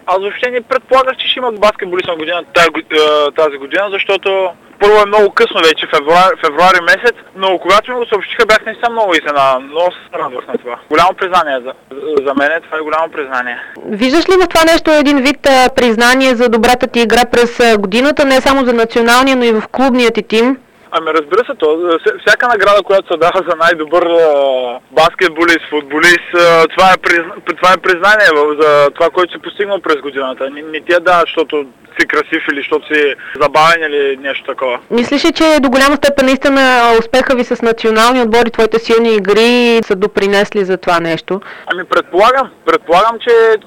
Аз въобще не предполагах, че ще има баскетболист на година тази година, защото първо е много късно вече, февруари месец, но когато ми го съобщиха, бях наистина много изненадан. Много се радвах на това. Голямо признание за мен, това е голямо признание. Виждаш ли в това нещо един вид признание за добрата ти игра през годината, не само за националния, но и в клубния ти тим? Ами разбира се, всяка награда, която се дава за най-добър баскетболист, футболист, това е признание за това, което си постигнал през годината. Не ти я дава, защото си красив или защото си забавен или нещо такова. Мислиш ли, че до голяма степен наистина успеха ви с национални отбори, твоите силни игри са допринесли за това нещо? Ами предполагам,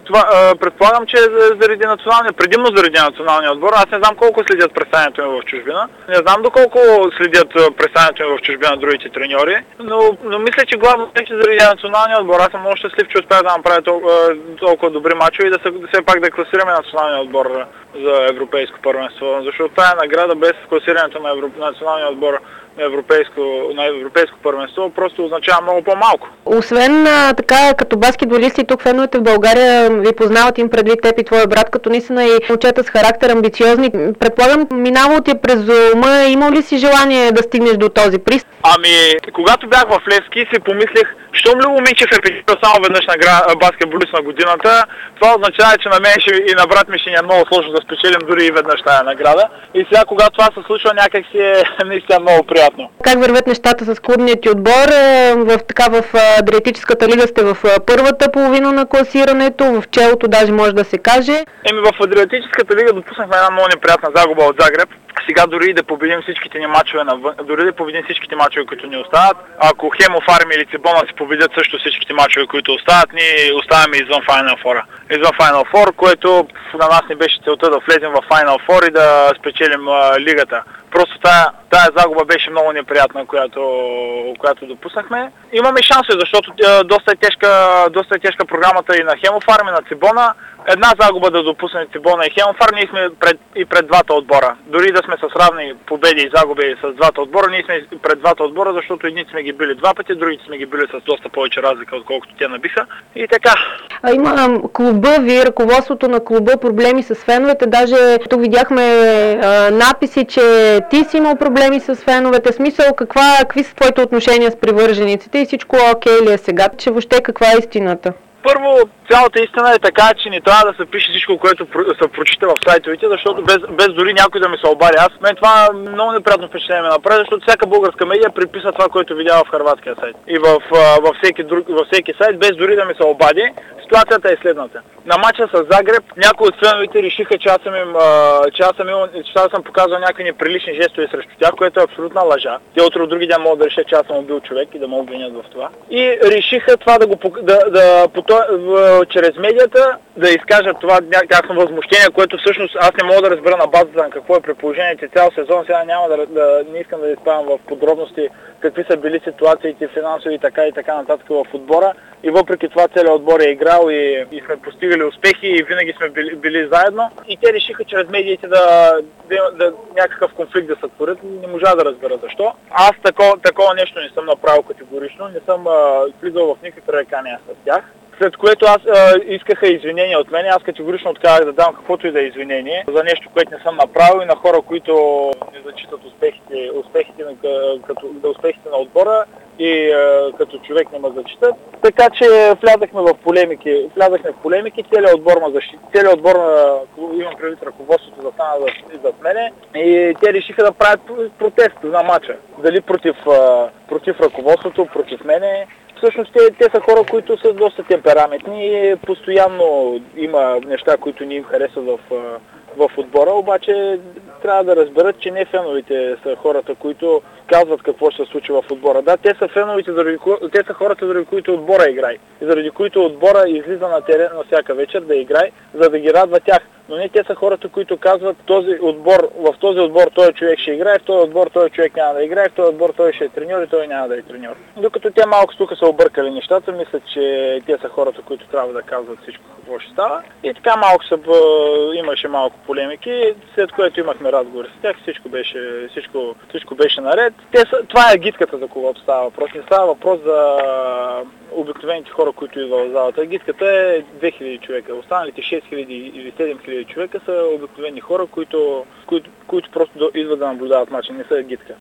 че заради националния, предимно заради националния отбор. Аз не знам колко следят представянето ми в чужбина. Не знам доколко следят представянето ми в чужбина другите треньори, но мисля, че главно че заради националния отбор. Аз съм много щастлив, че успях да направя толкова добри мачове и да все пак да класираме националния отбор за европейско първенство, защото тая награда без класирането на националния отбор на европейско първенство просто означава много по-малко. Освен така, като баскетболисти тук феновете в България ви познават, им предвид теб и твоя брат, като наистина и момчета с характер, амбициозни. Предполагам, минало ти през ума, имал ли си желание да стигнеш до този приз? Ами, когато бях в Левски, си помислих, щом Любо Минчев е печелил само веднъж баскетболист на годината, това означава, че на мен и на брат ми ще ни е много сложно да спечелим дори и веднъж тая награда. И сега, когато това се случва, някак си е наистина много приятно. Как вървят нещата с клубният ти отбор? В Адриатическата лига сте в първата половина на класирането, в челото даже може да се каже. В Адриатическата лига допуснахме една много неприятна загуба от Загреб. Сега дори да победим всичките ни мачове, които ни остават, ако Хемо, Фарми или Цибона си победят също всичките мачове, които остават, ние оставаме извън Final Four. Извън Final Four, което на нас не беше целта да влезем в Final Four и да спечелим лигата. Просто тая загуба беше много неприятна, която допуснахме. Имаме шансове, защото доста е тежка програмата и на Хемо, Фарми, на Цибона. Една загуба да допусне Цибона и Хемофар, ние сме пред двата отбора. Дори да сме с равни победи и загуби с двата отбора, ние сме пред двата отбора, защото едните сме ги били два пъти, другите сме ги били с доста повече разлика, отколкото те набиха. И така. Има клуба ви, ръководството на клуба, проблеми с феновете. Даже тук видяхме написи, че ти си имал проблеми с феновете. Смисъл, какви са твоите отношения с привържениците и всичко окей ли е сега? Че въобще каква е истината? Първо, цялата истина е така, че не трябва да се пише всичко, което се прочита в сайтовете, защото без дори някой да ми се обади. Мен това много неприятно впечатление ме направи, защото всяка българска медия приписва това, което видява в хърватския сайт. И във всеки сайт, без дори да ми се обади, ситуацията е следната. На матча с Загреб някои от феновете решиха, че аз съм показал някакви неприлични жестове срещу тях, което е абсолютна лъжа. Те утре от други ден могат да решат, че аз съм убил човек и да ме обвинят в това. И решиха това чрез медията да изкажат това тяхно възмущение, което всъщност аз не мога да разбера на базата на какво е при положение, че цял сезон сега не искам да изпадам в подробности какви са били ситуациите финансови и така нататък в отбора. И въпреки това целият отбор е играл и сме постигали успехи и винаги сме били заедно. И те решиха чрез медиите да някакъв конфликт да сътворят. Не можа да разбера защо. Аз такова нещо не съм направил категорично, не съм влизал в никакви пререкания с тях. След което искаха извинения от мен. Аз категорично отказах да дам каквото и да е извинение за нещо, което не съм направил и на хора, които не зачитат успехите на отбора и като човек не ме зачитат. Така че влязахме в полемики, целият отбор имам предвид ръководството да стана зад мене и те решиха да правят протест на матча. Дали против ръководството, против мене. Всъщност те са хора, които са доста темпераментни и постоянно има неща, които не им харесват в отбора, обаче трябва да разберат, че не феновите са хората, които казват какво ще се случи в отбора. Да, те са феновите, те са хората, заради които отбора играе. И заради които отбора излиза на терен на всяка вечер да играе, за да ги радва тях. Но не те са хората, които казват в този отбор този човек ще играе, в този отбор този човек няма да играе, в този отбор той ще е треньор и той няма да е треньор. Докато те малко тук са объркали нещата, мислят, че те са хората, които трябва да казват всичко какво ще става. И така имаше малко полемики, след което имахме разговори с тях, всичко беше наред. Това е агитката, за когото става въпрос. Не става въпрос обикновените хора, които идват в залата. Гидката е 2000 човека. Останалите 6000 или 7000 човека са обикновени хора, които просто идват да наблюдават мача, не са гидка.